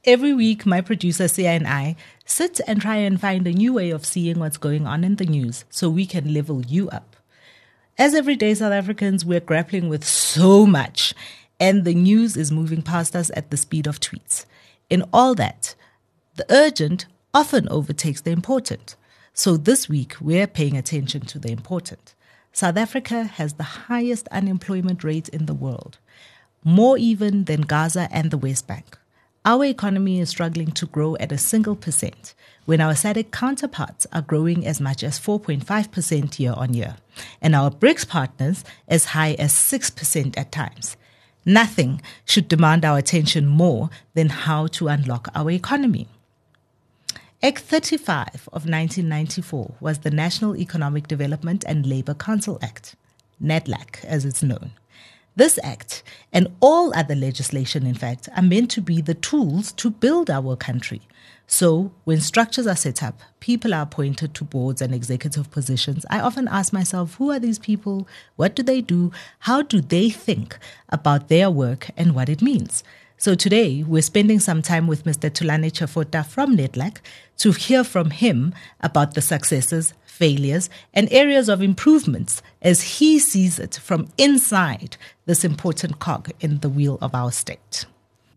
Every week, my producer, Sia, and I sit and try and find a new way of seeing what's going on in the news so we can level you up. As everyday South Africans, we're grappling with so much, and the news is moving past us at the speed of tweets. In all that, the urgent often overtakes the important. So this week, we're paying attention to the important. South Africa has the highest unemployment rate in the world, more even than Gaza and the West Bank. Our economy is struggling to grow at a single percent, when our SADC counterparts are growing as much as 4.5% year on year, and our BRICS partners as high as 6% at times. Nothing should demand our attention more than how to unlock our economy. Act 35 of 1994 was the National Economic Development and Labour Council Act, NEDLAC as it's known. This act, and all other legislation, in fact, are meant to be the tools to build our country. So, when structures are set up, people are appointed to boards and executive positions, I often ask myself, who are these people? What do they do? How do they think about their work and what it means? So today, we're spending some time with Mr. Thulane Chafota from NEDLAC to hear from him about the successes, failures, and areas of improvements as he sees it from inside this important cog in the wheel of our state.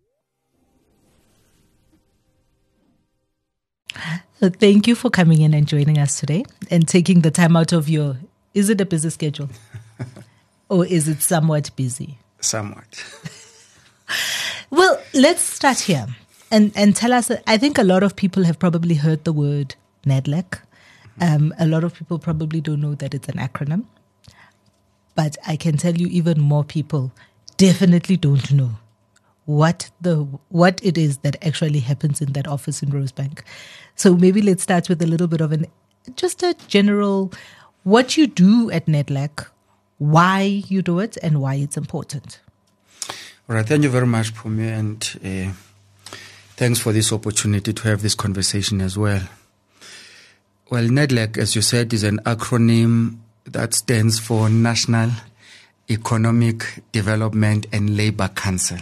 So thank you for coming in and joining us today and taking the time out of your, is it a busy schedule? Or is it somewhat busy? Somewhat. Well, let's start here and tell us, I think a lot of people have probably heard the word NEDLAC. A lot of people probably don't know that it's an acronym. But I can tell you even more people definitely don't know what it is that actually happens in that office in Rosebank. So maybe let's start with a little bit of just a general, what you do at NEDLAC, why you do it, and why it's important. All right, thank you very much, Pumi, and thanks for this opportunity to have this conversation as well. Well, NEDLAC, as you said, is an acronym that stands for National Economic Development and Labour Council.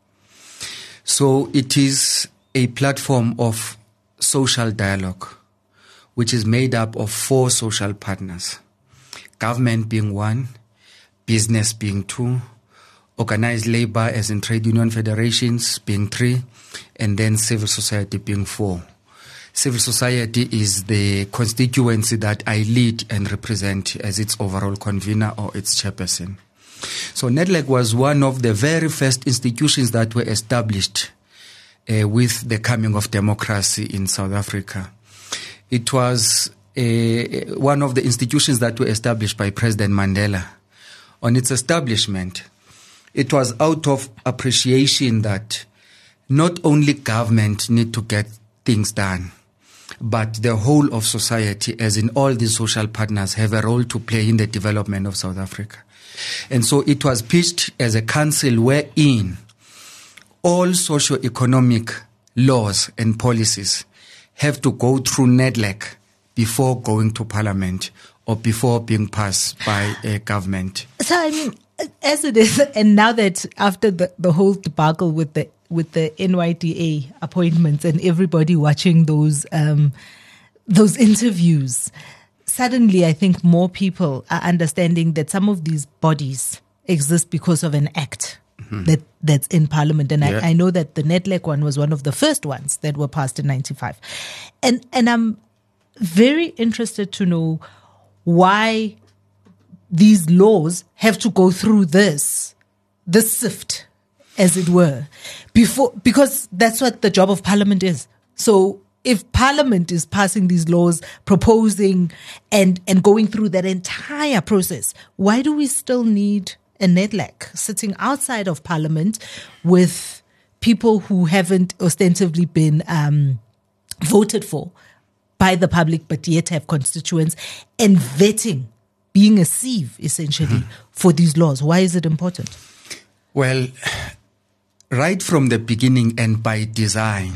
So it is a platform of social dialogue, which is made up of 4 social partners, government being 1, business being 2, organized labor as in trade union federations being 3, and then civil society being 4. Civil society is the constituency that I lead and represent as its overall convener or its chairperson. So NEDLAC was one of the very first institutions that were established with the coming of democracy in South Africa. It was one of the institutions that were established by President Mandela. On its establishment, it was out of appreciation that not only government need to get things done, but the whole of society, as in all these social partners, have a role to play in the development of South Africa. And so it was pitched as a council wherein all socio-economic laws and policies have to go through NEDLAC before going to Parliament or before being passed by a government. So, I mean, as it is, and now that after the whole debacle with the NYDA appointments and everybody watching those interviews, suddenly I think more people are understanding that some of these bodies exist because of an act that's in Parliament. And I know that the NEDLAC one was one of the first ones that were passed in 95. And I'm very interested to know why these laws have to go through this sift, as it were, because that's what the job of Parliament is. So if Parliament is passing these laws, proposing and going through that entire process, why do we still need a NEDLAC sitting outside of Parliament with people who haven't ostensibly been voted for by the public but yet have constituents, and vetting, being a sieve essentially for these laws? Why is it important? Well, right from the beginning and by design,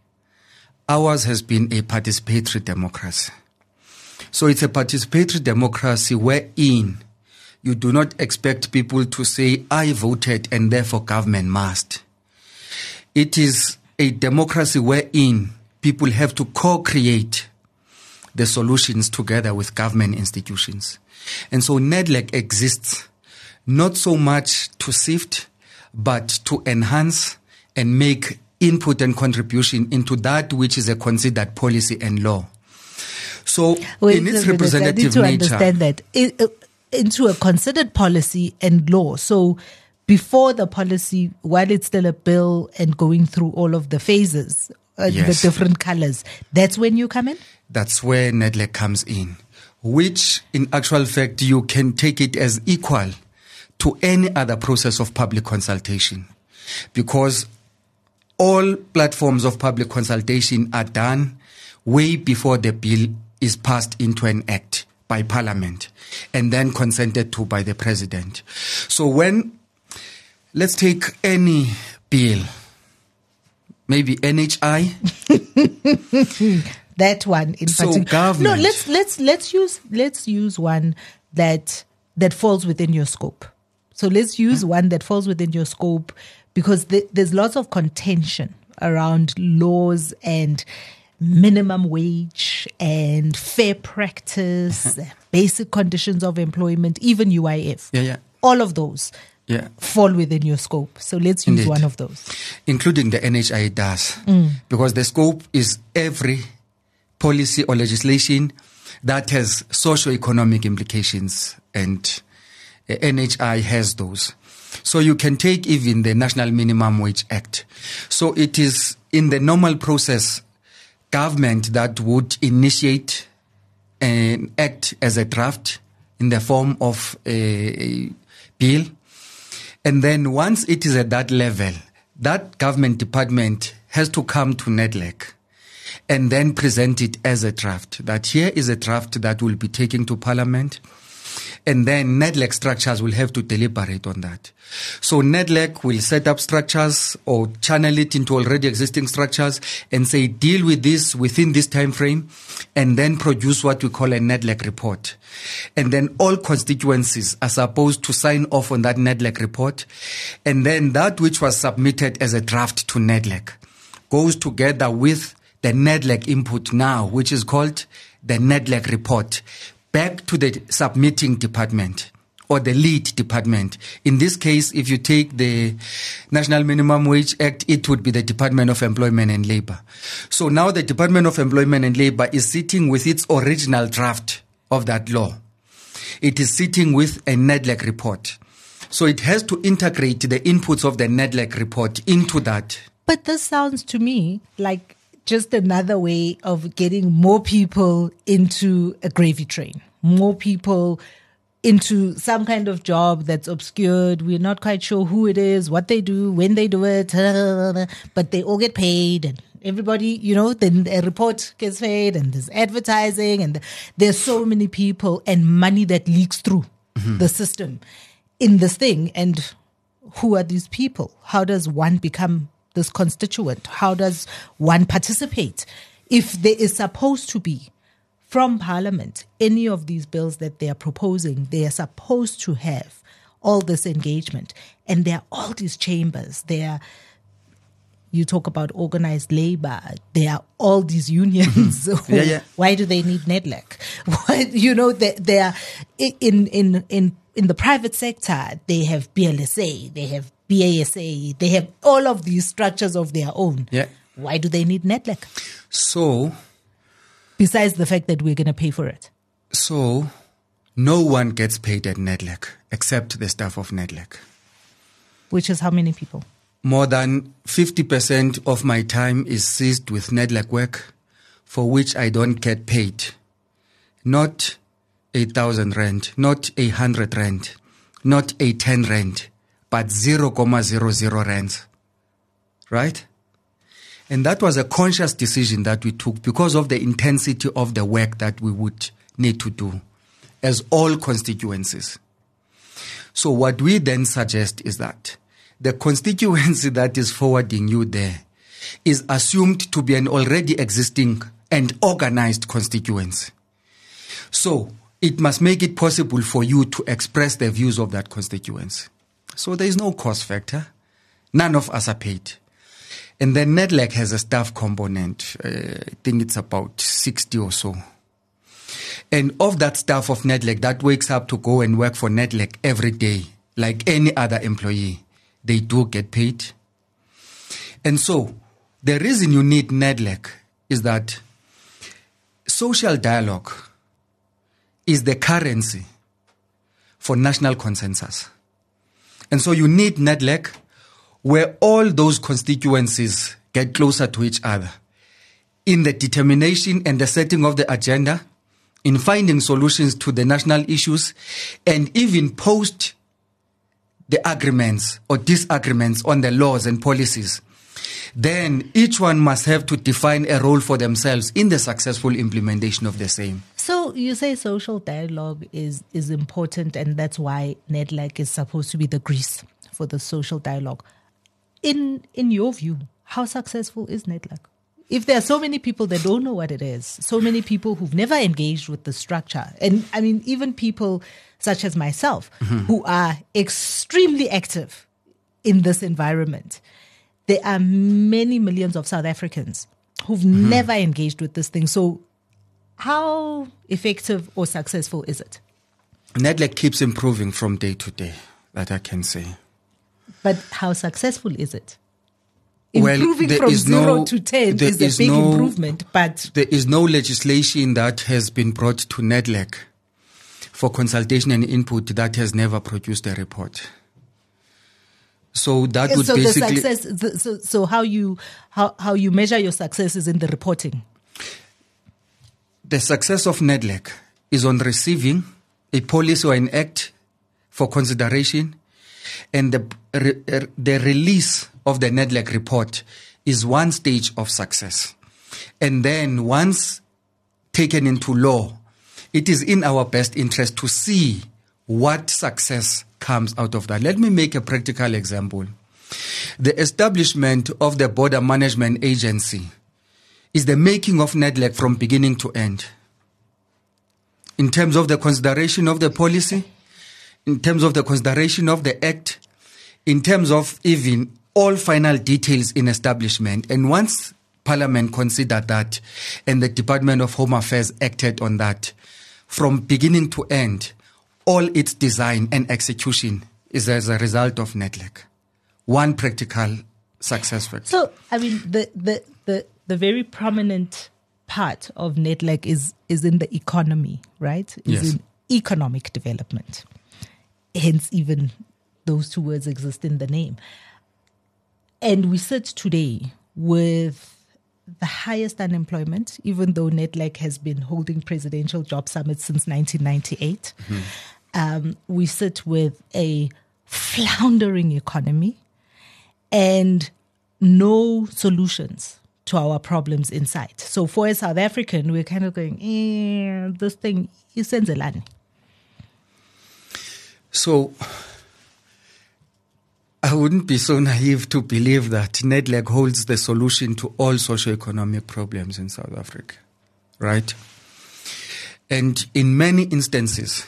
ours has been a participatory democracy. So it's a participatory democracy wherein you do not expect people to say, I voted and therefore government must. It is a democracy wherein people have to co-create the solutions together with government institutions. And so NEDLAC exists not so much to sift, but to enhance and make input and contribution into that which is a considered policy and law. So in its representative I need to understand that. Into a considered policy and law. So before the policy, while it's still a bill and going through all of the phases, the different colors, that's when you come in? That's where NEDLAC comes in, which in actual fact you can take it as equal to any other process of public consultation, because all platforms of public consultation are done way before the bill is passed into an act by Parliament and then consented to by the President. So let's take any bill, maybe NHI. That one in particular. Government. No, let's use one that falls within your scope. So let's use one that falls within your scope, because there's lots of contention around laws and minimum wage and fair practice, basic conditions of employment, even UIF. Yeah. All of those fall within your scope. So let's use one of those. Including the NHI does. Because the scope is every policy or legislation that has socio-economic implications, and NHI has those. So you can take even the National Minimum Wage Act. So it is in the normal process government that would initiate an act as a draft in the form of a bill. And then once it is at that level, that government department has to come to NEDLAC and then present it as a draft. That here is a draft that will be taken to Parliament. And then NEDLAC structures will have to deliberate on that. So NEDLAC will set up structures or channel it into already existing structures and say, deal with this within this time frame, and then produce what we call a NEDLAC report. And then all constituencies are supposed to sign off on that NEDLAC report. And then that which was submitted as a draft to NEDLAC goes together with the NEDLAC input now, which is called the NEDLAC report, back to the submitting department or the lead department. In this case, if you take the National Minimum Wage Act, it would be the Department of Employment and Labor. So now the Department of Employment and Labor is sitting with its original draft of that law. It is sitting with a NEDLAC report. So it has to integrate the inputs of the NEDLAC report into that. But this sounds to me like just another way of getting more people into a gravy train, more people into some kind of job that's obscured. We're not quite sure who it is, what they do, when they do it, but they all get paid, and everybody, then a report gets paid, and there's advertising, and there's so many people and money that leaks through the system in this thing. And who are these people? How does one become this constituent? How does one participate? If there is supposed to be from Parliament any of these bills that they are proposing, they are supposed to have all this engagement. And there are all these chambers. You talk about organized labor. There are all these unions. Why do they need NEDLAC? They are in the private sector. They have BLSA. They have BASA, they have all of these structures of their own. Yeah. Why do they need NEDLAC? So, besides the fact that we're going to pay for it. So, no one gets paid at NEDLAC except the staff of NEDLAC. Which is how many people? More than 50% of my time is seized with NEDLAC work, for which I don't get paid. Not 8,000 rand, not 100 rand, not 10 rand. But 0.00 rands, right? And that was a conscious decision that we took because of the intensity of the work that we would need to do as all constituencies. So what we then suggest is that the constituency that is forwarding you there is assumed to be an already existing and organized constituency. So it must make it possible for you to express the views of that constituency. So there is no cost factor. None of us are paid. And then NEDLAC has a staff component. I think it's about 60 or so. And of that staff of NEDLAC that wakes up to go and work for NEDLAC every day, like any other employee, they do get paid. And so the reason you need NEDLAC is that social dialogue is the currency for national consensus. And so you need NEDLAC where all those constituencies get closer to each other in the determination and the setting of the agenda, in finding solutions to the national issues, and even post the agreements or disagreements on the laws and policies. Then each one must have to define a role for themselves in the successful implementation of the same. So you say social dialogue is important, and that's why NEDLAC is supposed to be the grease for the social dialogue. In your view, how successful is NEDLAC? If there are so many people that don't know what it is, so many people who've never engaged with the structure, and I mean, even people such as myself who are extremely active in this environment, there are many millions of South Africans who've never engaged with this thing. So how effective or successful is it? NEDLAC keeps improving from day to day, that I can say. But how successful is it? Improving from 0 to 10 is a big improvement, but there is no legislation that has been brought to NEDLAC for consultation and input that has never produced a report. So that would basically. The success. So how you measure your success is in the reporting. The success of NEDLAC is on receiving a policy or an act for consideration, and the release of the NEDLAC report is one stage of success. And then once taken into law, it is in our best interest to see what success comes out of that. Let me make a practical example. The establishment of the Border Management Agency is the making of NEDLAC from beginning to end. In terms of the consideration of the policy, in terms of the consideration of the act, in terms of even all final details in establishment. And once Parliament considered that and the Department of Home Affairs acted on that, from beginning to end, all its design and execution is as a result of NEDLAC. One practical success factor. So, I mean, the very prominent part of NEDLAC is in the economy, right? Is in economic development. Hence, even those two words exist in the name. And we sit today with the highest unemployment, even though NEDLAC has been holding presidential job summits since 1998. We sit with a floundering economy and no solutions to our problems in sight. So for a South African, we're kind of going, this thing is senzelani. So I wouldn't be so naive to believe that NEDLAC holds the solution to all socio-economic problems in South Africa, right? And in many instances,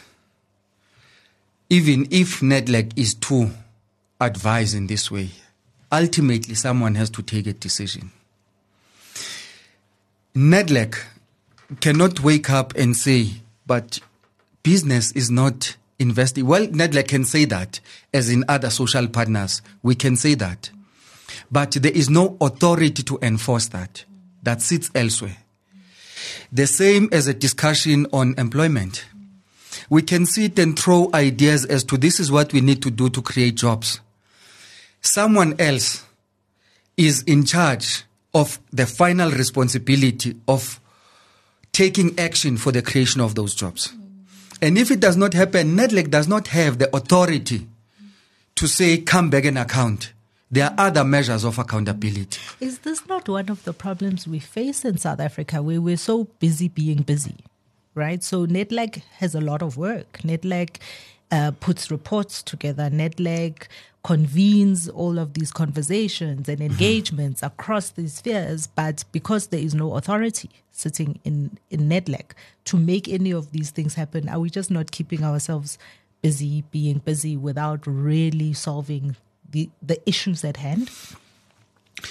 even if NEDLAC is to advise in this way, ultimately someone has to take a decision. NEDLAC cannot wake up and say, but business is not investing. Well, NEDLAC can say that, as in other social partners, we can say that. But there is no authority to enforce that. That sits elsewhere. The same as a discussion on employment. We can sit and throw ideas as to this is what we need to do to create jobs. Someone else is in charge of the final responsibility of taking action for the creation of those jobs. And if it does not happen, NEDLAC does not have the authority to say, come back and account. There are other measures of accountability. Is this not one of the problems we face in South Africa, where we're so busy being busy, right? So NEDLAC has a lot of work. NEDLAC puts reports together. NEDLAC convenes all of these conversations and engagements across these spheres, but because there is no authority sitting in NEDLAC to make any of these things happen, are we just not keeping ourselves busy, being busy, without really solving the issues at hand?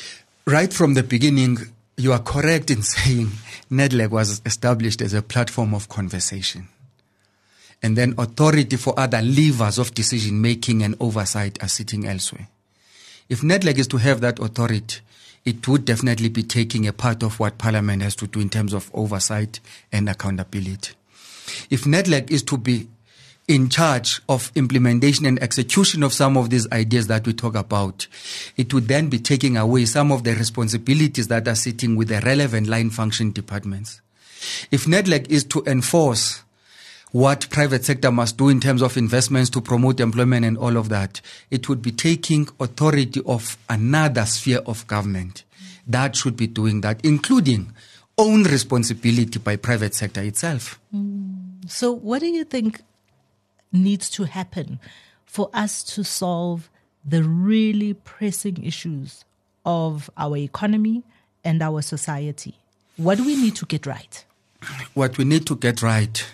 right from the beginning, you are correct in saying NEDLAC was established as a platform of conversation. And then authority for other levers of decision making and oversight are sitting elsewhere. If NEDLAC is to have that authority, it would definitely be taking a part of what Parliament has to do in terms of oversight and accountability. If NEDLAC is to be in charge of implementation and execution of some of these ideas that we talk about, it would then be taking away some of the responsibilities that are sitting with the relevant line function departments. If NEDLAC is to enforce what private sector must do in terms of investments to promote employment and all of that, it would be taking authority of another sphere of government that should be doing that, including own responsibility by private sector itself. So what do you think needs to happen for us to solve the really pressing issues of our economy and our society? What do we need to get right? What we need to get right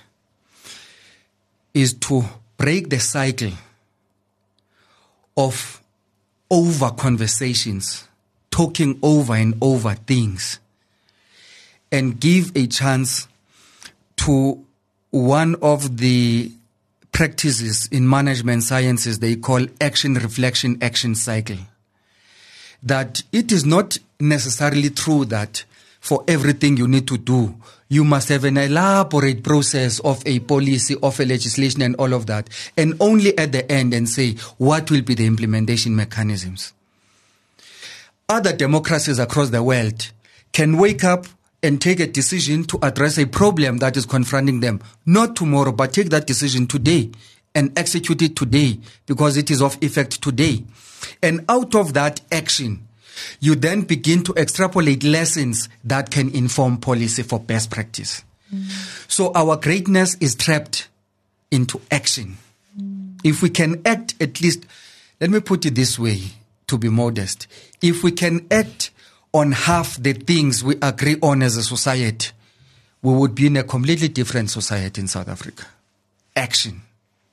is to break the cycle of over conversations, talking over and over things, and give a chance to one of the practices in management sciences they call action, reflection, action cycle. That it is not necessarily true that for everything you need to do, you must have an elaborate process of a policy, of a legislation and all of that, and only at the end and say, what will be the implementation mechanisms? Other democracies across the world can wake up and take a decision to address a problem that is confronting them, not tomorrow, but take that decision today and execute it today because it is of effect today. And out of that action, you then begin to extrapolate lessons that can inform policy for best practice. So our greatness is trapped into action. If we can act at least, let me put it this way to be modest, if we can act on half the things we agree on as a society, we would be in a completely different society in South Africa. Action.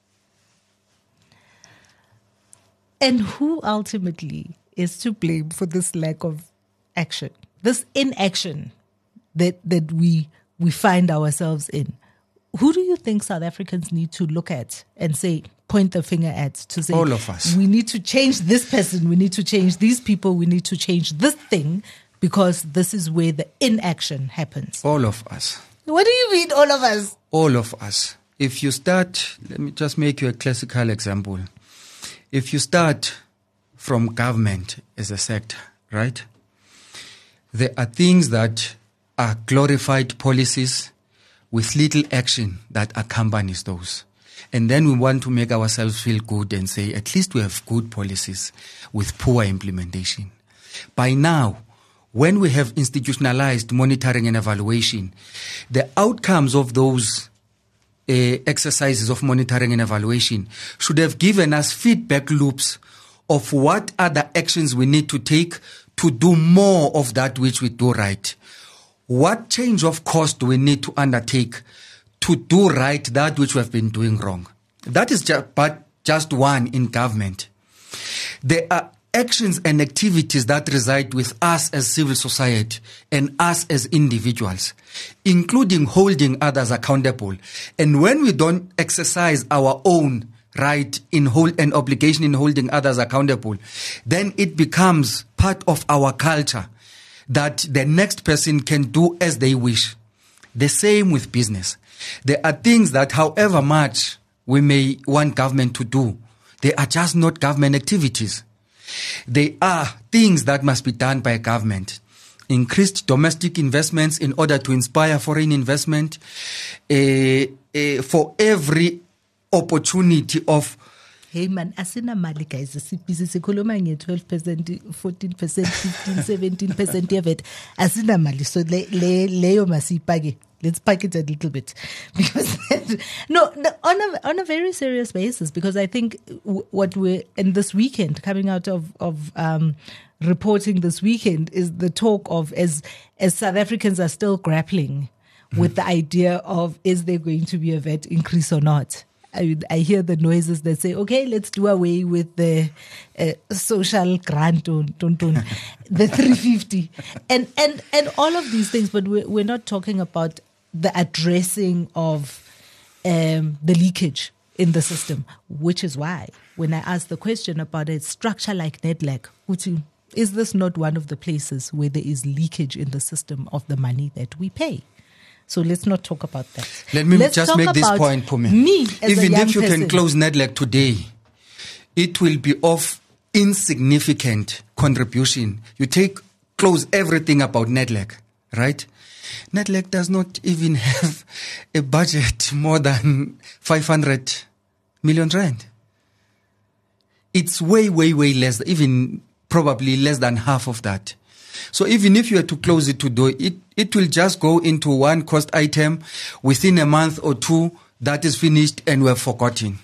And who ultimately is to blame for this lack of action, this inaction that we find ourselves in? Who do you think South Africans need to look at and say, point the finger at, to say, all of us. We need to change this person, we need to change these people, we need to change this thing, because this is where the inaction happens? All of us. What do you mean, all of us? All of us. If you start, let me just make you a classical example. If you start from government as a sector, right? There are things that are glorified policies with little action that accompanies those. And then we want to make ourselves feel good and say, at least we have good policies with poor implementation. By now, when we have institutionalized monitoring and evaluation, the outcomes of those exercises of monitoring and evaluation should have given us feedback loops of what other actions we need to take to do more of that which we do right. What change of course do we need to undertake to do right that which we have been doing wrong? That is just one in government. There are actions and activities that reside with us as civil society and us as individuals, including holding others accountable. And when we don't exercise our own right and obligation in holding others accountable, then it becomes part of our culture that the next person can do as they wish. The same with business. There are things that however much we may want government to do, they are just not government activities. They are things that must be done by government. Increased domestic investments in order to inspire foreign investment, for every opportunity of... Hey man, asina mali guys, sikhuluma nge 12%, 14%, 15%, 17% of it. Asina mali, so leyo masipake. Let's pack it a little bit, because on a very serious basis, because I think what we're in this weekend, coming out of reporting this weekend, is the talk of as South Africans are still grappling with the idea of, is there going to be a VAT increase or not? I hear the noises that say, okay, let's do away with the social grant, the 350, and all of these things. But we're not talking about the addressing of the leakage in the system, which is why when I asked the question about a structure like NEDLAC, is this not one of the places where there is leakage in the system of the money that we pay? So let's not talk about that. Let's just make this point, Pumi. Even if you can close NEDLAC today, it will be of insignificant contribution. You close everything about NEDLAC, right? NEDLAC does not even have a budget more than 500 million rand. It's way, way, way less, even probably less than half of that. So even if you were to close it today, it will just go into one cost item within a month or two. That is finished and we're forgotten.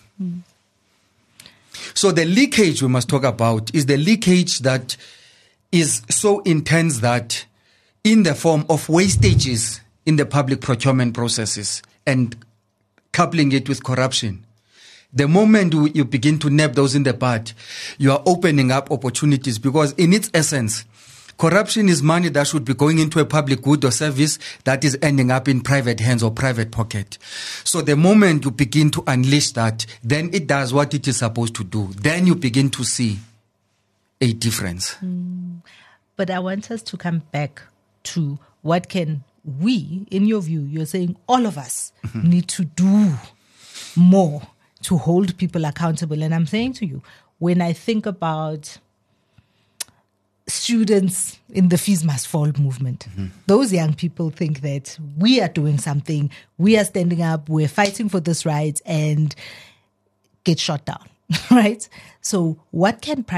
So the leakage we must talk about is the leakage that is so intense that in the form of wastages in the public procurement processes and coupling it with corruption. The moment you begin to nab those in the bud, you are opening up opportunities, because in its essence, corruption is money that should be going into a public good or service that is ending up in private hands or private pocket. So the moment you begin to unleash that, then it does what it is supposed to do. Then you begin to see a difference. But I want us to come back to what can we, in your view, you're saying all of us need to do more to hold people accountable. And I'm saying to you, when I think about students in the Fees Must Fall movement, those young people think that we are doing something, we are standing up, we're fighting for this right, and get shot down, right? So what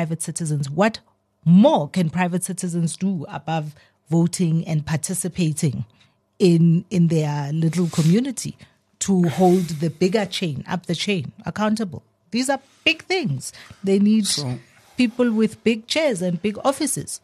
more can private citizens do above voting and participating in their little community to hold the bigger chain, up the chain, accountable? These are big things. They need people with big chairs and big offices.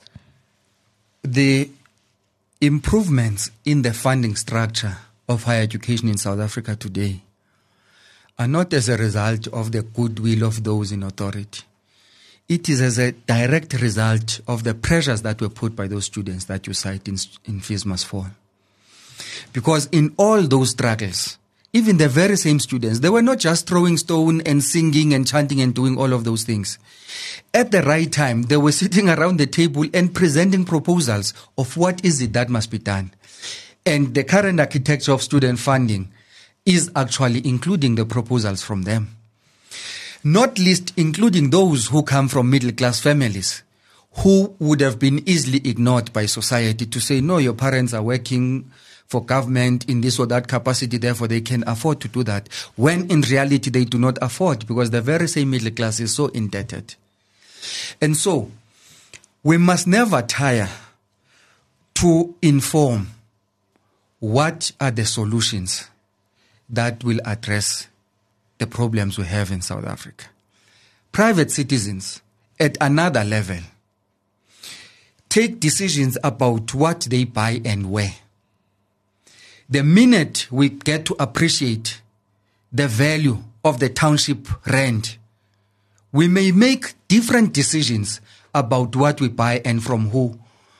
The improvements in the funding structure of higher education in South Africa today are not as a result of the goodwill of those in authority. It is as a direct result of the pressures that were put by those students that you cite in Fees Must Fall. Because in all those struggles, even the very same students, they were not just throwing stone and singing and chanting and doing all of those things. At the right time, they were sitting around the table and presenting proposals of what is it that must be done. And the current architecture of student funding is actually including the proposals from them. Not least including those who come from middle-class families, who would have been easily ignored by society to say, no, your parents are working for government in this or that capacity, therefore they can afford to do that, when in reality they do not afford, because the very same middle class is so indebted. And so we must never tire to inform what are the solutions that will address the problems we have in South Africa. Private citizens at another level take decisions about what they buy and where. The minute we get to appreciate the value of the township rent, we may make different decisions about what we buy and from who,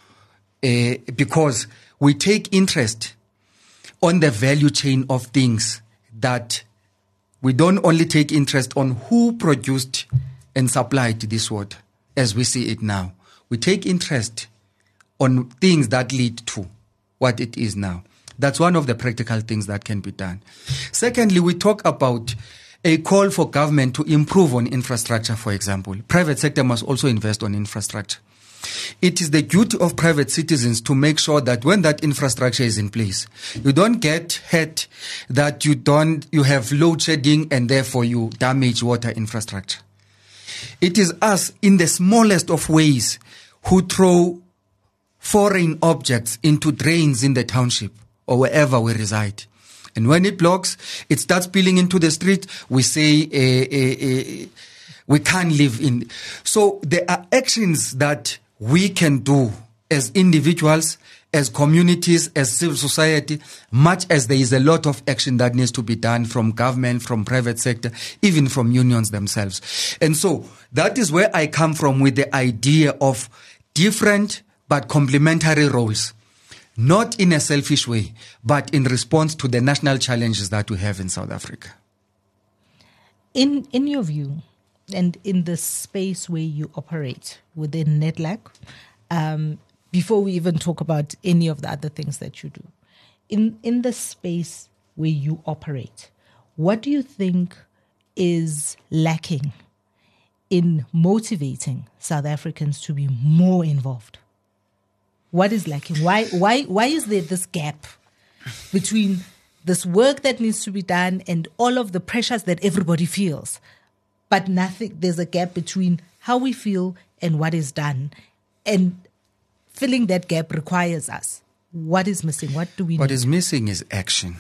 because we take interest on the value chain of things, that we don't only take interest on who produced and supplied this water as we see it now. We take interest on things that lead to what it is now. That's one of the practical things that can be done. Secondly, we talk about a call for government to improve on infrastructure, for example. Private sector must also invest on infrastructure. It is the duty of private citizens to make sure that when that infrastructure is in place, you don't get hurt, that you have load shedding and therefore you damage water infrastructure. It is us in the smallest of ways who throw foreign objects into drains in the township or wherever we reside. And when it blocks, it starts spilling into the street. We say we can't live in. So there are actions that we can do as individuals, as communities, as civil society, much as there is a lot of action that needs to be done from government, from private sector, even from unions themselves. And so that is where I come from with the idea of different but complementary roles, not in a selfish way, but in response to the national challenges that we have in South Africa. In your view, and in the space where you operate within NEDLAC, before we even talk about any of the other things that you do, in the space where you operate, what do you think is lacking in motivating South Africans to be more involved? What is lacking? Why is there this gap between this work that needs to be done and all of the pressures that everybody feels, but nothing? There's a gap between how we feel and what is done, and filling that gap requires us. What is missing? What do we need? What is missing is action.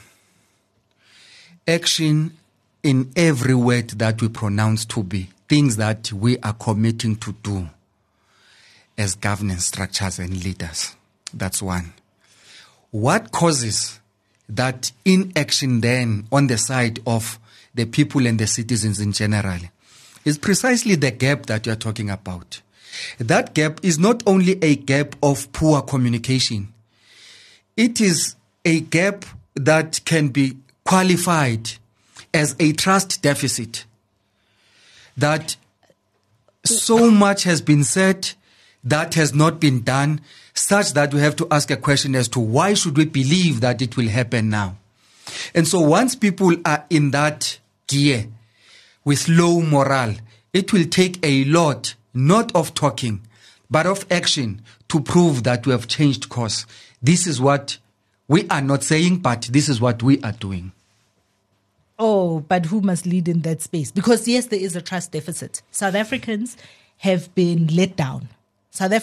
Action in every word that we pronounce to be, things that we are committing to do as governance structures and leaders. That's one. What causes that inaction then on the side of the people and the citizens in general is precisely the gap that you're talking about. That gap is not only a gap of poor communication. It is a gap that can be qualified as a trust deficit. That so much has been said that has not been done, such that we have to ask a question as to why should we believe that it will happen now? And so once people are in that gear with low morale, it will take a lot, not of talking, but of action to prove that we have changed course. This is what we are not saying, but this is what we are doing. Oh, but who must lead in that space? Because yes, there is a trust deficit. South Africans have been let down. Time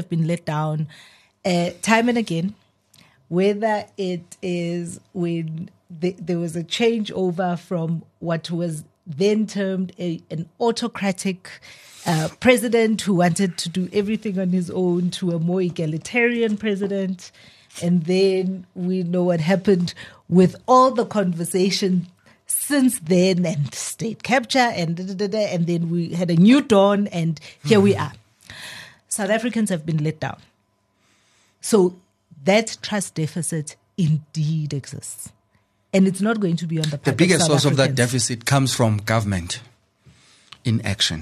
and again, whether it is when there was a changeover from what was then termed an autocratic president who wanted to do everything on his own to a more egalitarian president. And then we know what happened with all the conversation since then, and state capture, and then we had a new dawn, and here we are. South Africans have been let down. So that trust deficit indeed exists. And it's not going to be on the part of The biggest South source of that Africans. deficit comes from government inaction.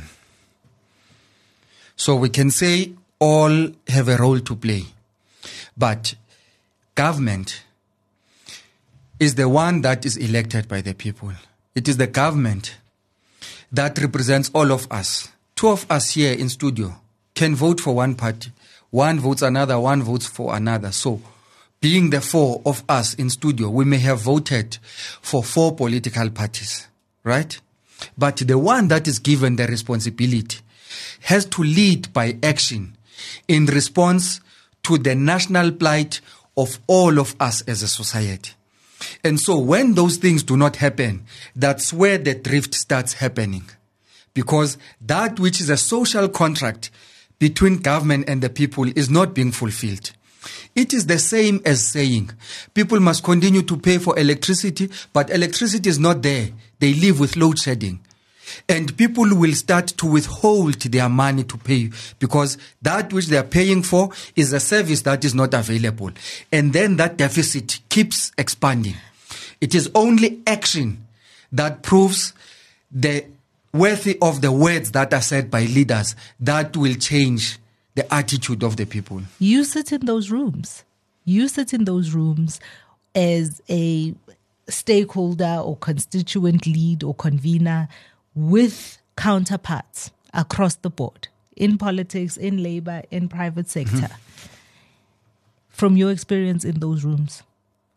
So we can say all have a role to play, but government is the one that is elected by the people. It is the government that represents all of us. Two of us here in studio can vote for one party. One votes another, one votes for another. So being the four of us in studio, we may have voted for four political parties, right? But the one that is given the responsibility has to lead by action in response to the national plight of all of us as a society. And so when those things do not happen, that's where the drift starts happening. Because that which is a social contract between government and the people is not being fulfilled. It is the same as saying people must continue to pay for electricity, but electricity is not there. They live with load shedding. And people will start to withhold their money to pay because that which they are paying for is a service that is not available. And then that deficit keeps expanding. It is only action that proves the worthy of the words that are said by leaders that will change the attitude of the people. You sit in those rooms. You sit in those rooms as a stakeholder or constituent lead or convener with counterparts across the board, in politics, in labor, in private sector. From your experience in those rooms,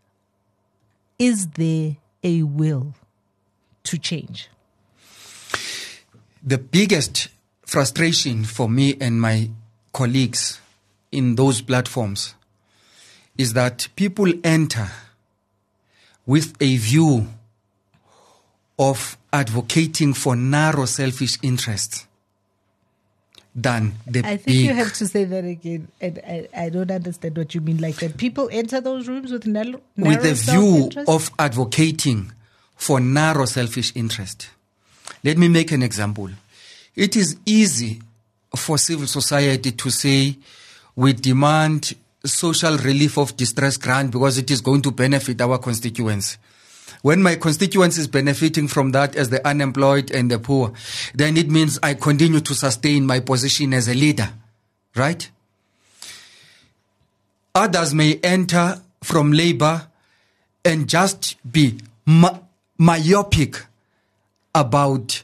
is there a will to change? The biggest frustration for me and my colleagues in those platforms is that people enter with a view of advocating for narrow selfish interests. than the I think big. you have to say that again. And I don't understand what you mean. Like that people enter those rooms with narrow with the view self-interest? of advocating for narrow selfish interest. Let me make an example. It is easy for civil society to say we demand social relief of distress grant because it is going to benefit our constituents. When my constituents is benefiting from that as the unemployed and the poor, then it means I continue to sustain my position as a leader, right? Others may enter from labor and just be myopic about,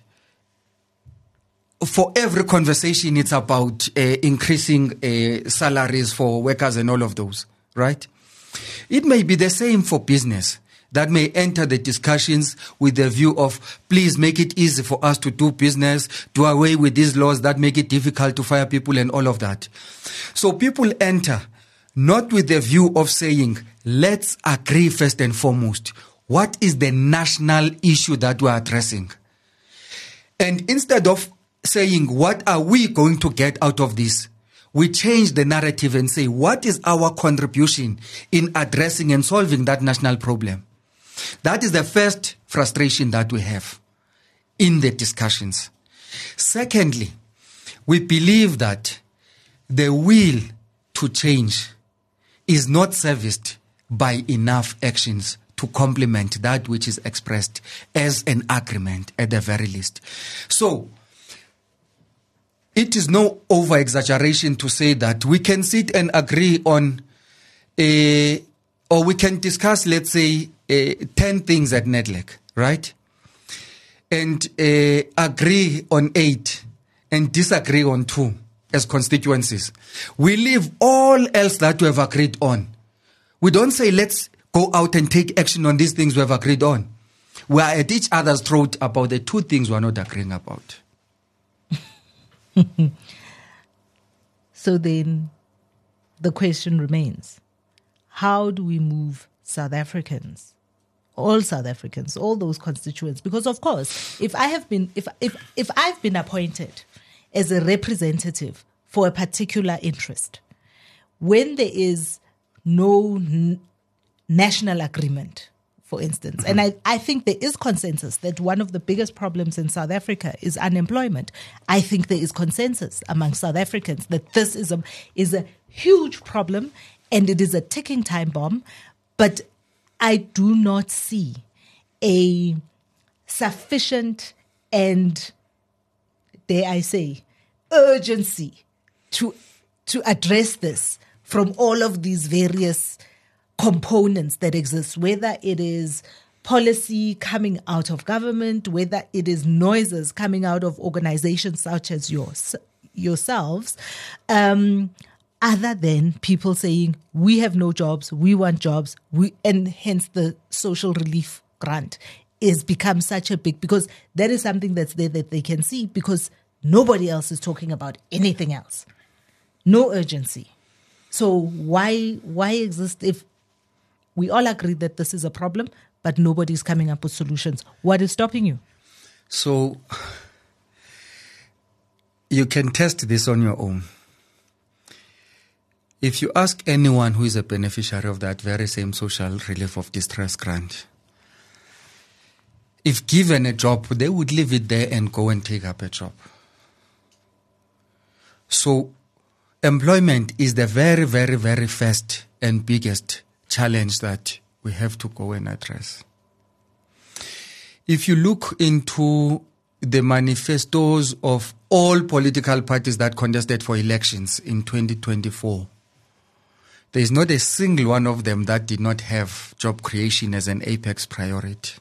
for every conversation, it's about increasing salaries for workers and all of those, right? It may be the same for business that may enter the discussions with the view of, please make it easy for us to do business, do away with these laws that make it difficult to fire people and all of that. So people enter not with the view of saying, let's agree first and foremost, what is the national issue that we're addressing? And instead of saying, what are we going to get out of this? We change the narrative and say, what is our contribution in addressing and solving that national problem? That is the first frustration that we have in the discussions. Secondly, we believe that the will to change is not serviced by enough actions to complement that which is expressed as an agreement at the very least. So, it is no over-exaggeration to say that we can sit and agree on or we can discuss, let's say, 10 things at NEDLAC, right? And agree on 8 and disagree on 2 as constituencies. We leave all else that we have agreed on. We don't say, let's go out and take action on these things we have agreed on. We are at each other's throat about the 2 things we are not agreeing about. So then the question remains, how do we move South Africans, all South Africans, all those constituents? Because of course, if I've been appointed as a representative for a particular interest, when there is no national agreement, for instance, and I think there is consensus that one of the biggest problems in South Africa is unemployment. I think there is consensus among South Africans that this is a huge problem and it is a ticking time bomb, but I do not see a sufficient and, dare I say, urgency to address this from all of these various components that exist, whether it is policy coming out of government, whether it is noises coming out of organizations such as yourselves, other than people saying, we have no jobs, we want jobs, and hence the social relief grant is become such a big, because that is something that's there that they can see, because nobody else is talking about anything else. No urgency. So why exist if we all agree that this is a problem, but nobody's coming up with solutions? What is stopping you? So you can test this on your own. If you ask anyone who is a beneficiary of that very same social relief of distress grant, if given a job, they would leave it there and go and take up a job. So employment is the very, very, very first and biggest challenge that we have to go and address. If you look into the manifestos of all political parties that contested for elections in 2024, there is not a single one of them that did not have job creation as an apex priority.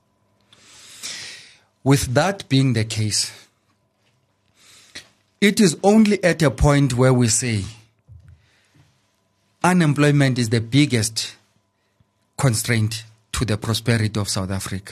With that being the case, it is only at a point where we say unemployment is the biggest constraint to the prosperity of South Africa.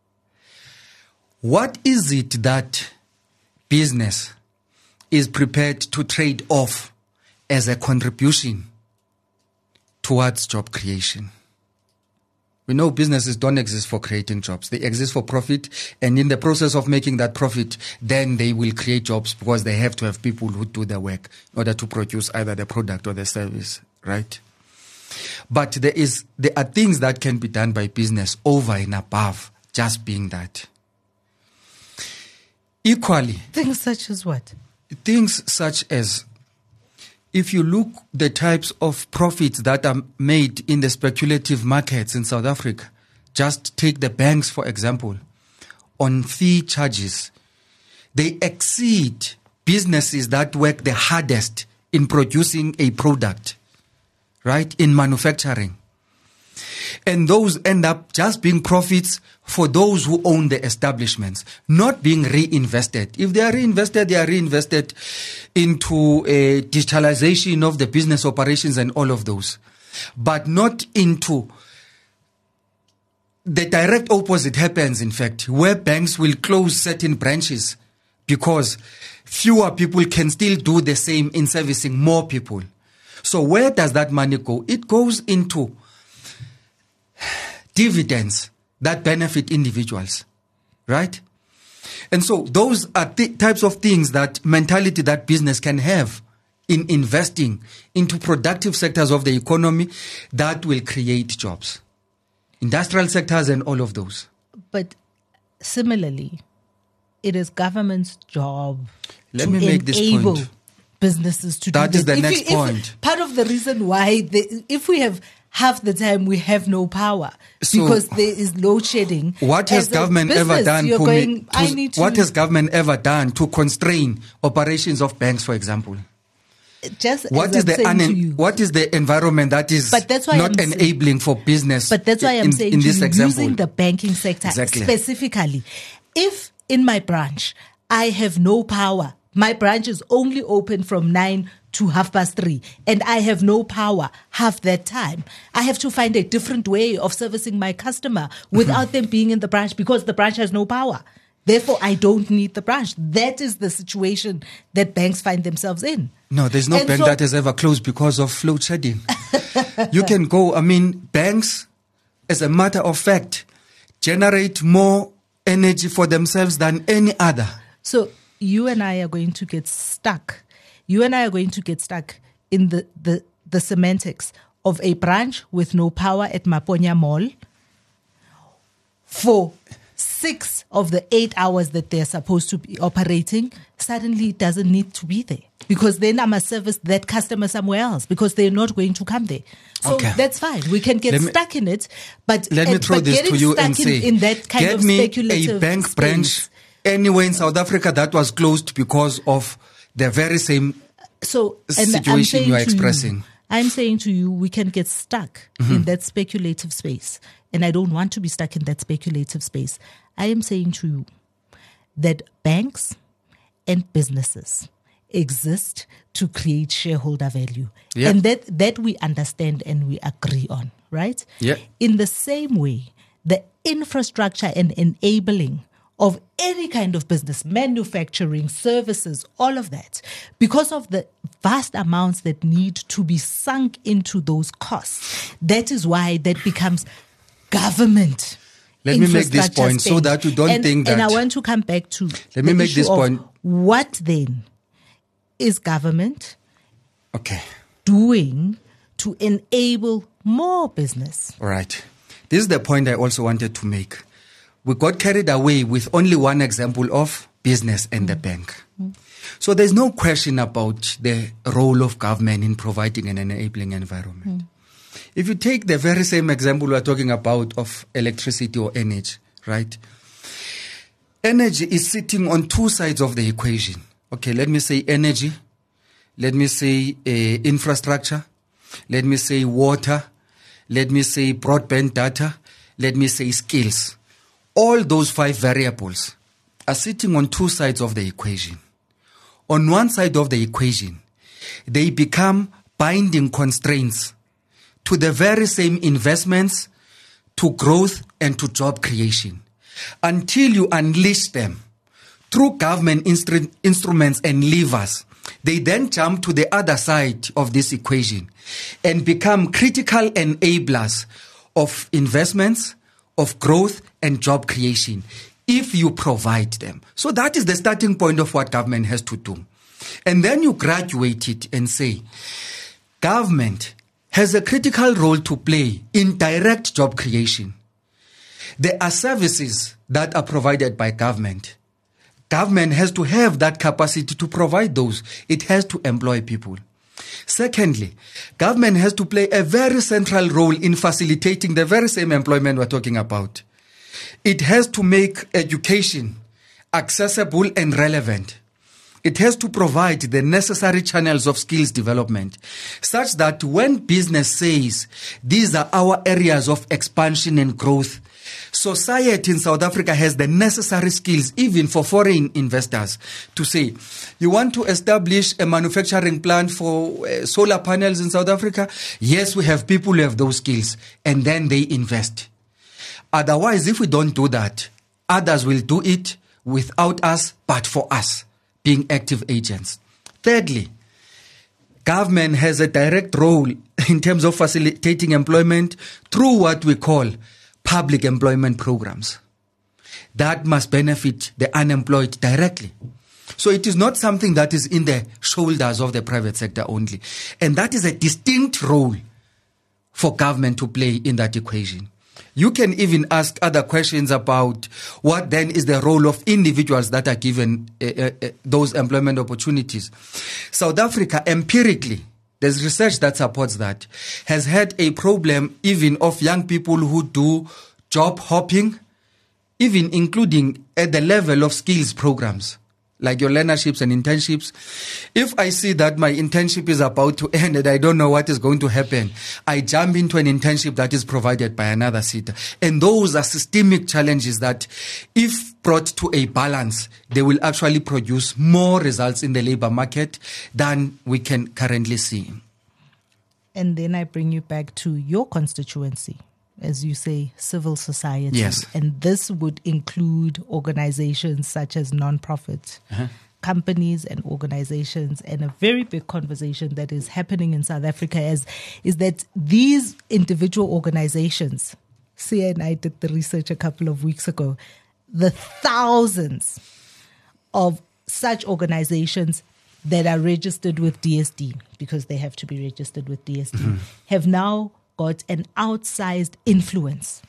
What is it that business is prepared to trade off as a contribution towards job creation? We know businesses don't exist for creating jobs. They exist for profit. And in the process of making that profit, then they will create jobs because they have to have people who do the work in order to produce either the product or the service, right? But there are things that can be done by business over and above just being that. Equally. Things such as what? Things such as, if you look the types of profits that are made in the speculative markets in South Africa, just take the banks, for example, on fee charges, they exceed businesses that work the hardest in producing a product, right, in manufacturing. And those end up just being profits for those who own the establishments, not being reinvested. If they are reinvested into a digitalization of the business operations and all of those, but not into the direct opposite happens, in fact, where banks will close certain branches because fewer people can still do the same in servicing more people. So where does that money go? It goes into dividends that benefit individuals, right? And so those are types of things, that mentality that business can have in investing into productive sectors of the economy that will create jobs. Industrial sectors and all of those. But similarly, it is government's job Let to me make this enable point. businesses to That do is this. the next point. Part of the reason why, if we have half the time, we have no power So, because there is load shedding. What has As a government ever business, done? you're going, I need to, What has government ever done to constrain operations of banks, for example? just What as is I'm the saying to you, what is the environment that is But that's why not I'm saying- enabling for business? But that's why I'm saying in to this you, example, using the banking sector Exactly. specifically, if in my branch I have no power, my branch is only open from 9 to 3:30, and I have no power half that time, I have to find a different way of servicing my customer without them being in the branch because the branch has no power. Therefore, I don't need the branch. That is the situation that banks find themselves in. No, there's no And bank so- that has ever closed because of load shedding. You can go, banks, as a matter of fact, generate more energy for themselves than any other. So you and I are going to get stuck. You and I are going to get stuck in the semantics of a branch with no power at Maponya Mall for 6 of the 8 hours that they're supposed to be operating. Suddenly it doesn't need to be there because then I must service that customer somewhere else because they're not going to come there. So Okay. that's fine. We can get stuck in it, but Let me throw but this getting to you stuck and say, in that kind get of me speculative a bank space. branch anywhere in South Africa that was closed because of the very same So, and situation I'm saying you are to expressing. I'm saying to you, we can get stuck in that speculative space. And I don't want to be stuck in that speculative space. I am saying to you that banks and businesses exist to create shareholder value. Yeah. And that we understand and we agree on, right? Yeah. In the same way, the infrastructure and enabling of any kind of business, manufacturing, services, all of that, because of the vast amounts that need to be sunk into those costs, that is why that becomes government. Let me make this infrastructure point so spend. that you don't think And I that- want to come back to Let me the make issue this of point. What then is government Okay. doing to enable more business? All right. This is the point I also wanted to make. We got carried away with only one example of business and the bank. So there's no question about the role of government in providing an enabling environment. If you take the very same example we're talking about of electricity or energy, right? Energy is sitting on two sides of the equation. Okay, let me say energy. Let me say infrastructure. Let me say water. Let me say broadband data. Let me say skills. All those 5 variables are sitting on two sides of the equation. On one side of the equation, they become binding constraints to the very same investments, to growth, and to job creation. Until you unleash them through government instruments and levers, they then jump to the other side of this equation and become critical enablers of investments, of growth and job creation, if you provide them. So that is the starting point of what government has to do. And then you graduate it and say, government has a critical role to play in direct job creation. There are services that are provided by government. Government has to have that capacity to provide those. It has to employ people. Secondly, government has to play a very central role in facilitating the very same employment we're talking about. It has to make education accessible and relevant. It has to provide the necessary channels of skills development such that when business says these are our areas of expansion and growth, society in South Africa has the necessary skills, even for foreign investors, to say, you want to establish a manufacturing plant for solar panels in South Africa? Yes, we have people who have those skills, and then they invest. Otherwise, if we don't do that, others will do it without us, but for us, being active agents. Thirdly, government has a direct role in terms of facilitating employment through what we call public employment programs. That must benefit the unemployed directly. So it is not something that is in the shoulders of the private sector only. And that is a distinct role for government to play in that equation. You can even ask other questions about what then is the role of individuals that are given those employment opportunities. South Africa, empirically, there's research that supports that, has had a problem even of young people who do job hopping, even including at the level of skills programs, like your learnerships and internships. If I see that my internship is about to end and I don't know what is going to happen, I jump into an internship that is provided by another SETA. And those are systemic challenges that, if brought to a balance, they will actually produce more results in the labor market than we can currently see. And then I bring you back to your constituency, as you say, civil society. Yes. And this would include organizations such as non-profit companies and organizations. And a very big conversation that is happening in South Africa is that these individual organizations, Sia and I did the research a couple of weeks ago, the thousands of such organizations that are registered with DSD, because they have to be registered with DSD, have now got an outsized influence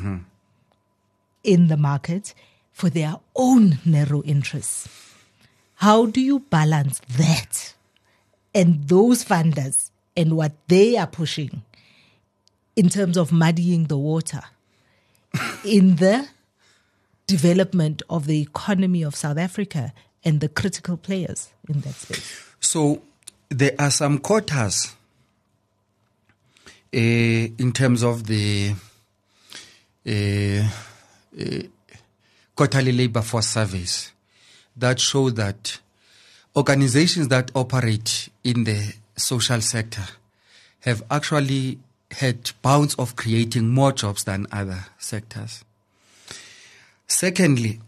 in the market for their own narrow interests. How do you balance that and those funders and what they are pushing in terms of muddying the water in the development of the economy of South Africa and the critical players in that space? So there are some quotas in terms of the quarterly labor force surveys that show that organizations that operate in the social sector have actually had bounds of creating more jobs than other sectors. Secondly,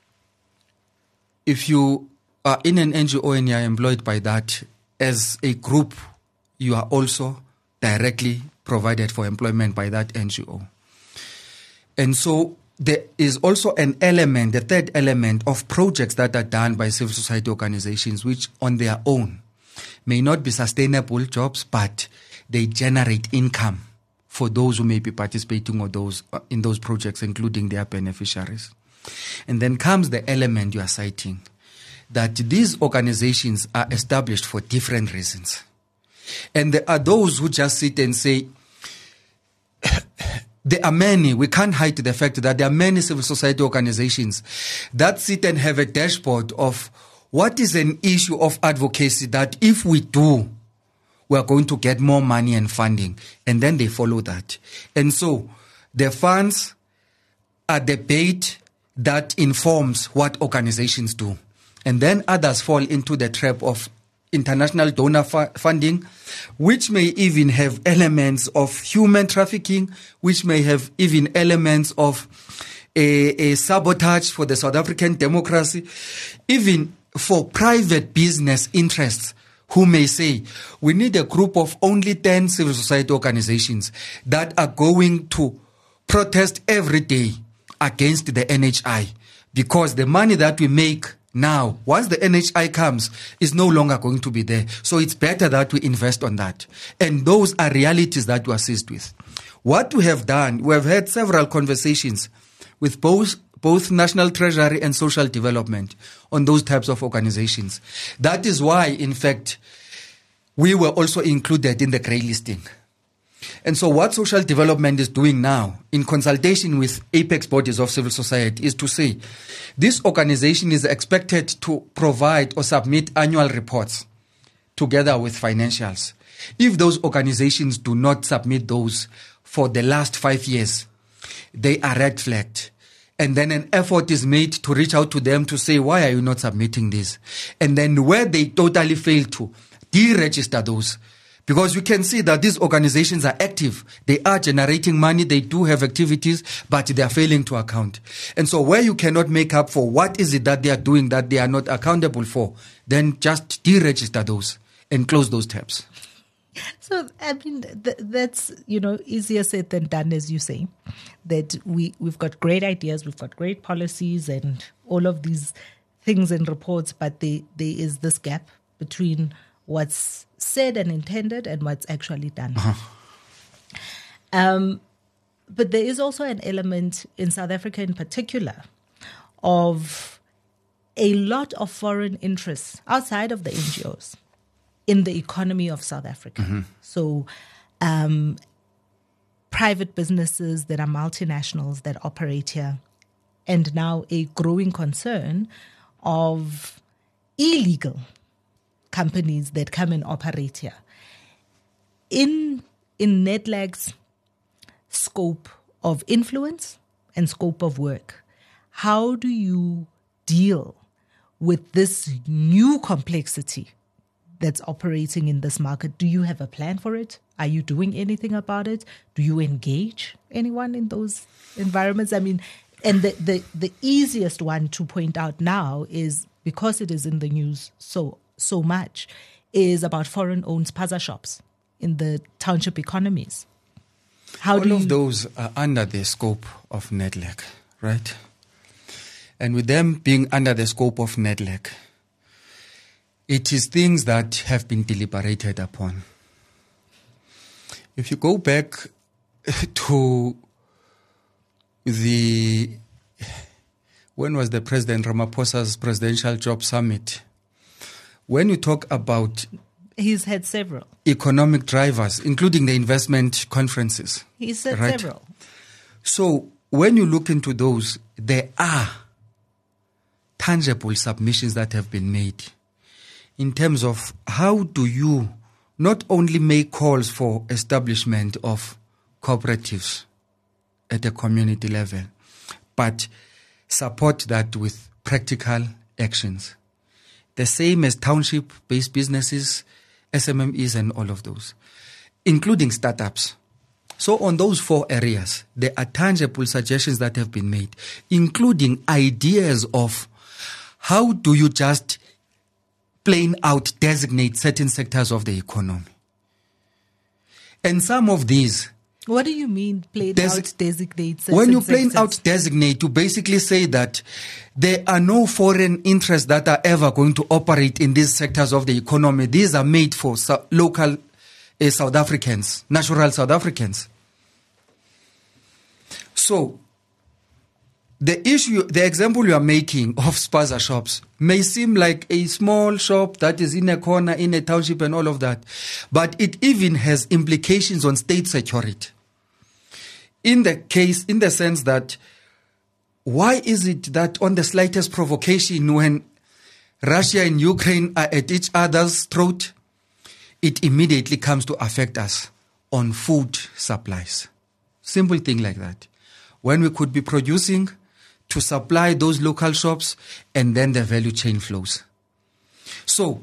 if you are in an NGO and you are employed by that, as a group, you are also directly provided for employment by that NGO. And so there is also an element, the third element of projects that are done by civil society organizations, which on their own may not be sustainable jobs, but they generate income for those who may be participating or those in those projects, including their beneficiaries. And then comes the element you are citing, that these organizations are established for different reasons. And there are those who just sit and say, there are many, we can't hide the fact that there are many civil society organizations that sit and have a dashboard of what is an issue of advocacy that if we do, we are going to get more money and funding. And then they follow that. And so the funds are the bait that informs what organizations do. And then others fall into the trap of international donor funding, which may even have elements of human trafficking, which may have even elements of a sabotage for the South African democracy, even for private business interests who may say, we need a group of only 10 civil society organizations that are going to protest every day against the NHI, because the money that we make now, once the NHI comes, is no longer going to be there. So it's better that we invest on that. And those are realities that we are seized with. What we have done, we have had several conversations with both National Treasury and Social Development on those types of organizations. That is why, in fact, we were also included in the grey listing. And so what Social Development is doing now, in consultation with apex bodies of civil society, is to say, this organization is expected to provide or submit annual reports together with financials. If those organizations do not submit those for the last 5 years, they are red flagged. And then an effort is made to reach out to them to say, why are you not submitting this? And then where they totally fail to, deregister those. Because you can see that these organizations are active. They are generating money. They do have activities, but they are failing to account. And so where you cannot make up for what is it that they are doing that they are not accountable for, then just deregister those and close those tabs. So, I mean, that's, easier said than done, as you say, that we've got great ideas, we've got great policies and all of these things and reports, but there is this gap between what's said and intended and what's actually done. But there is also an element in South Africa in particular of a lot of foreign interests outside of the NGOs in the economy of South Africa. So private businesses that are multinationals that operate here, and now a growing concern of illegal companies that come and operate here. In NEDLAC's scope of influence and scope of work, how do you deal with this new complexity that's operating in this market? Do you have a plan for it? Are you doing anything about it? Do you engage anyone in those environments? I mean, and the easiest one to point out now is, because it is in the news so much, is about foreign-owned spaza shops in the township economies. All of those are under the scope of NEDLAC, right? And with them being under the scope of NEDLAC, it is things that have been deliberated upon. If you go back to when was the President Ramaphosa's presidential job summit? When you talk about... He's had several. Economic drivers, including the investment conferences. He's had several. So when you look into those, there are tangible submissions that have been made in terms of how do you not only make calls for establishment of cooperatives at a community level, but support that with practical actions. The same as township-based businesses, SMMEs and all of those, including startups. So on those 4 areas, there are tangible suggestions that have been made, including ideas of how do you just plain out designate certain sectors of the economy. And some of these... What do you mean plain out designate certain When you sectors? plain out designate, you basically say that there are no foreign interests that are ever going to operate in these sectors of the economy. These are made for local South Africans, natural South Africans. So, the example you are making of spaza shops may seem like a small shop that is in a corner, in a township and all of that. But it even has implications on state security. In the sense that, why is it that on the slightest provocation, when Russia and Ukraine are at each other's throat, it immediately comes to affect us on food supplies? Simple thing like that. When we could be producing to supply those local shops, and then the value chain flows. So,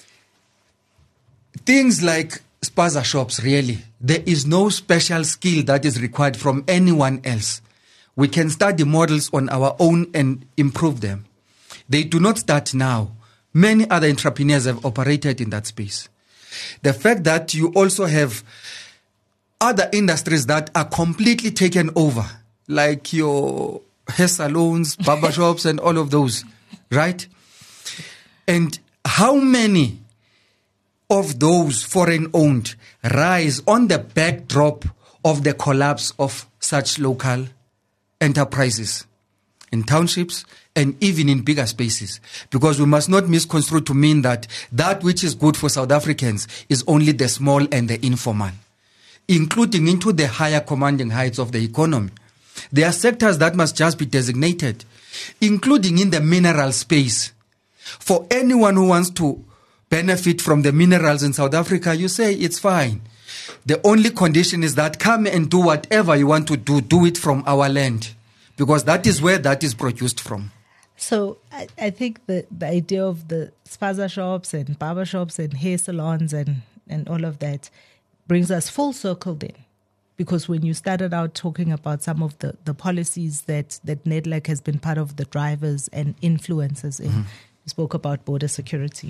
things like spaza shops, really, there is no special skill that is required from anyone else. We can study models on our own and improve them. They do not start now Many other entrepreneurs have operated in that space. The fact that you also have other industries that are completely taken over, like your hair salons, barbershops, and all of those, right? And how many of those foreign-owned rise on the backdrop of the collapse of such local enterprises in townships and even in bigger spaces? Because we must not misconstrue to mean that that which is good for South Africans is only the small and the informal, including into the higher commanding heights of the economy. There are sectors that must just be designated, including in the mineral space. For anyone who wants to benefit from the minerals in South Africa, you say it's fine. The only condition is that come and do whatever you want to do it from our land, because that is where that is produced from. So I think the idea of the spaza shops and barber shops and hair salons and all of that brings us full circle then. Because when you started out talking about some of the policies that NEDLAC has been part of the drivers and influencers in, you spoke about border security.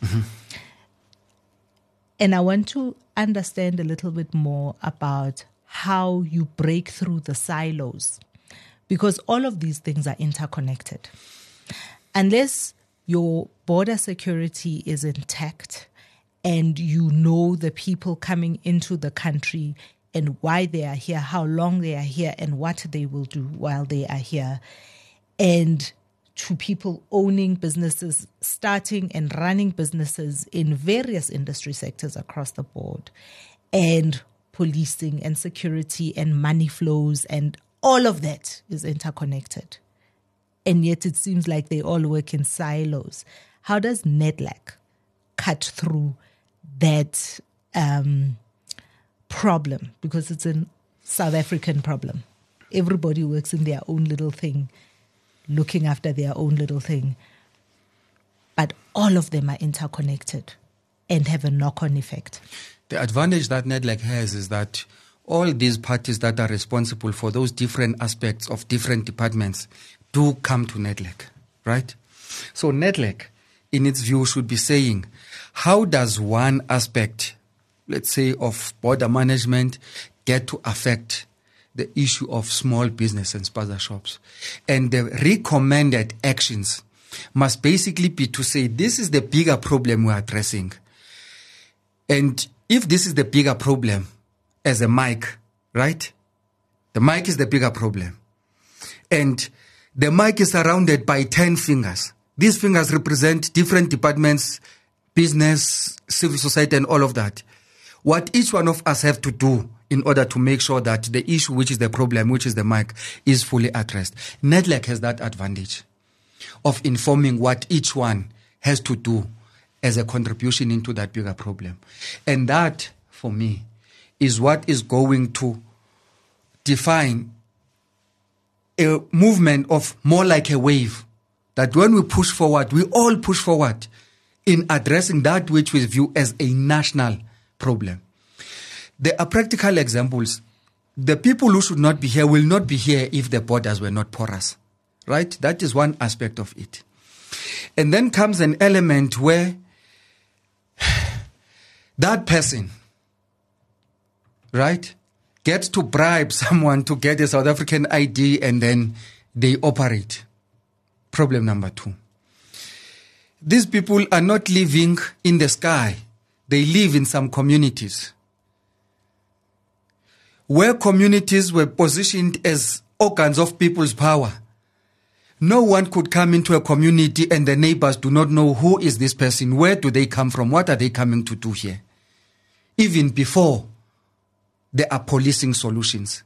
And I want to understand a little bit more about how you break through the silos, because all of these things are interconnected. Unless your border security is intact and you know the people coming into the country and why they are here, how long they are here, and what they will do while they are here, and to people owning businesses, starting and running businesses in various industry sectors across the board, and policing and security and money flows, and all of that is interconnected. And yet it seems like they all work in silos. How does NEDLAC cut through that problem? Because it's a South African problem. Everybody works in their own little thing, looking after their own little thing. But all of them are interconnected and have a knock-on effect. The advantage that NEDLAC has is that all these parties that are responsible for those different aspects of different departments do come to NEDLAC, right? So NEDLAC, in its view, should be saying, how does one aspect, let's say, of border management get to affect the issue of small business and spaza shops? And the recommended actions must basically be to say, this is the bigger problem we're addressing. And if this is the bigger problem as a mic, right? The mic is the bigger problem. And the mic is surrounded by 10 fingers. These fingers represent different departments, business, civil society, and all of that. What each one of us have to do in order to make sure that the issue, which is the problem, which is the mic, is fully addressed. NEDLAC has that advantage of informing what each one has to do as a contribution into that bigger problem. And that, for me, is what is going to define a movement of more like a wave, that when we push forward, we all push forward in addressing that which we view as a national problem. There are practical examples. The people who should not be here will not be here if the borders were not porous, right? That is one aspect of it. And then comes an element where that person, right, gets to bribe someone to get a South African ID and then they operate. Problem number 2. These people are not living in the sky. They live in some communities. Where communities were positioned as organs of people's power, no one could come into a community and the neighbors do not know who is this person, where do they come from, what are they coming to do here, even before there are policing solutions.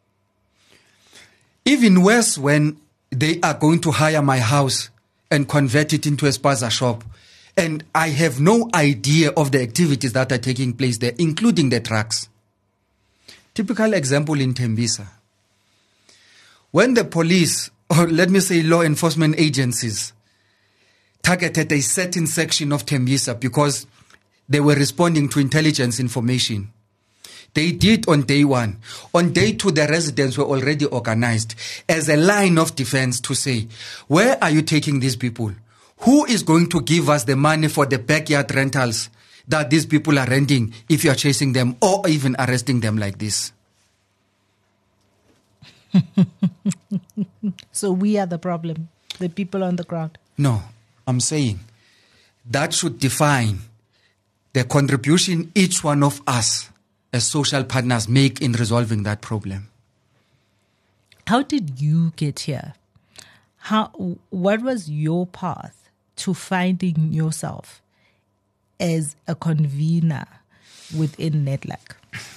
Even worse, when they are going to hire my house and convert it into a spaza shop, and I have no idea of the activities that are taking place there, including the drugs. Typical example in Tembisa. When the police, or let me say law enforcement agencies, targeted a certain section of Tembisa because they were responding to intelligence information, they did on day 1. On day 2, the residents were already organized as a line of defense to say, where are you taking these people? Who is going to give us the money for the backyard rentals that these people are renting if you are chasing them or even arresting them like this? So we are the problem, the people on the ground. No, I'm saying that should define the contribution each one of us as social partners make in resolving that problem. How did you get here? What was your path to finding yourself as a convener within NEDLAC?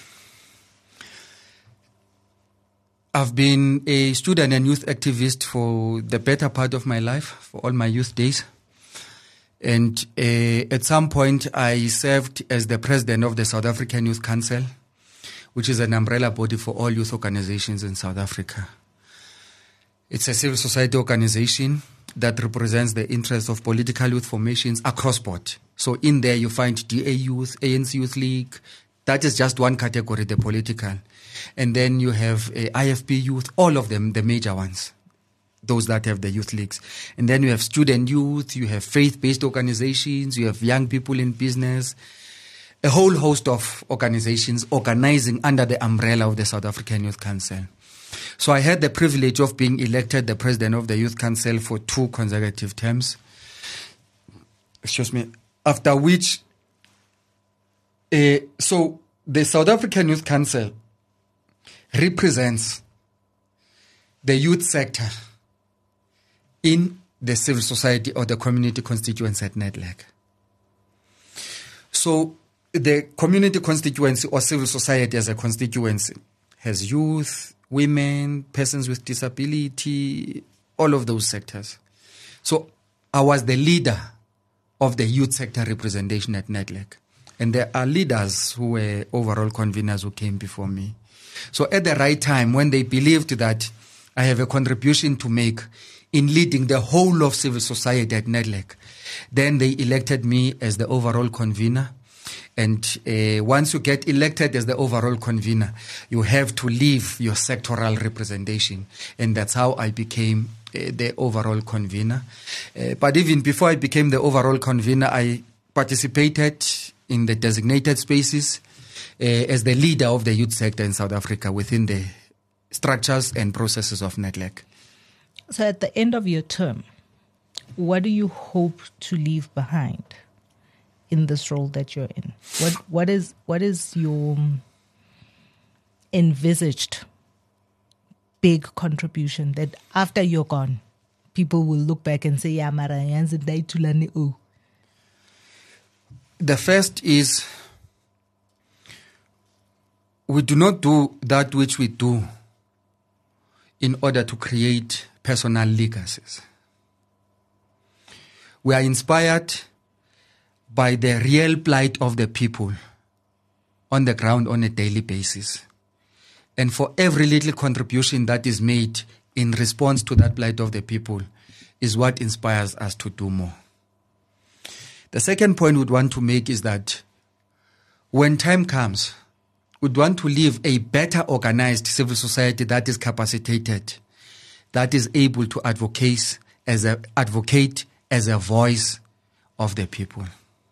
I've been a student and youth activist for the better part of my life, for all my youth days. And at some point, I served as the president of the South African Youth Council, which is an umbrella body for all youth organizations in South Africa. It's a civil society organization that represents the interests of political youth formations across board. So in there, you find DA Youth, ANC Youth League. That is just one category, the political. And then you have IFP Youth, all of them, the major ones, those that have the youth leagues. And then you have student youth, you have faith-based organizations, you have young people in business, a whole host of organizations organizing under the umbrella of the South African Youth Council. So I had the privilege of being elected the president of the Youth Council for 2 consecutive terms. After which, so the South African Youth Council represents the youth sector in the civil society or the community constituency at NEDLAC. So the community constituency or civil society as a constituency has youth, women, persons with disability, all of those sectors. So I was the leader of the youth sector representation at NEDLAC. And there are leaders who were overall conveners who came before me. So at the right time, when they believed that I have a contribution to make in leading the whole of civil society at NEDLAC, then they elected me as the overall convener. And once you get elected as the overall convener, you have to leave your sectoral representation. And that's how I became the overall convener. But even before I became the overall convener, I participated in the designated spaces as the leader of the youth sector in South Africa within the structures and processes of NEDLAC. So at the end of your term, what do you hope to leave behind in this role that you're in? What is your envisaged big contribution that after you're gone, people will look back and say, yeah, mara yanzi daitulani o? The first is, we do not do that which we do in order to create personal legacies. We are inspired by the real plight of the people on the ground on a daily basis. And for every little contribution that is made in response to that plight of the people is what inspires us to do more. The second point we'd want to make is that when time comes, we'd want to leave a better organized civil society that is capacitated, that is able to advocate as a voice of the people.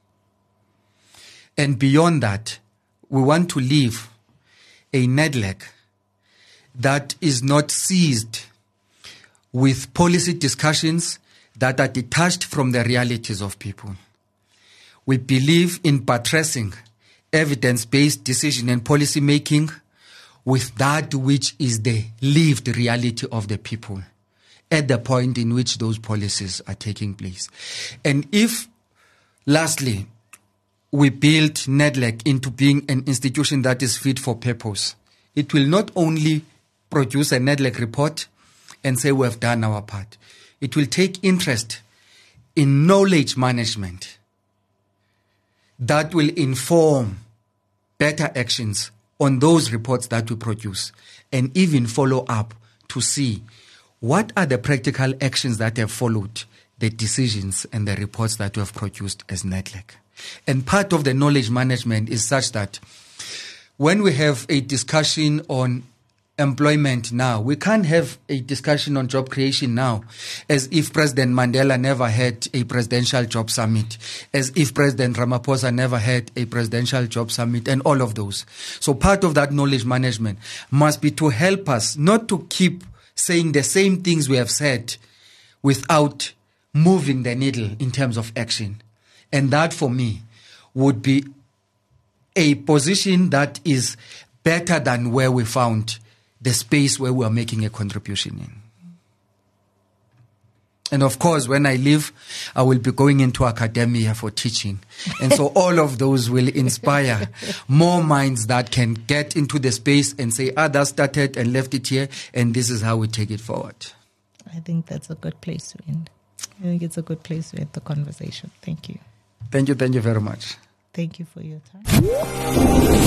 And beyond that, we want to leave a NEDLAC that is not seized with policy discussions that are detached from the realities of people. We believe in buttressing evidence-based decision and policy making with that which is the lived reality of the people at the point in which those policies are taking place. And if, lastly, we build NEDLAC into being an institution that is fit for purpose, it will not only produce a NEDLAC report and say we have done our part. It will take interest in knowledge management that will inform better actions on those reports that we produce, and even follow up to see what are the practical actions that have followed the decisions and the reports that we have produced as NEDLAC. And part of the knowledge management is such that when we have a discussion on employment now. We can't have a discussion on job creation now as if President Mandela never had a presidential job summit, as if President Ramaphosa never had a presidential job summit, and all of those. So part of that knowledge management must be to help us not to keep saying the same things we have said without moving the needle in terms of action. And that for me would be a position that is better than where we found the space where we are making a contribution in. And of course, when I leave, I will be going into academia for teaching. And so all of those will inspire more minds that can get into the space and say, that started and left it here, and this is how we take it forward. I think that's a good place to end. I think it's a good place to end the conversation. Thank you. Thank you very much. Thank you for your time.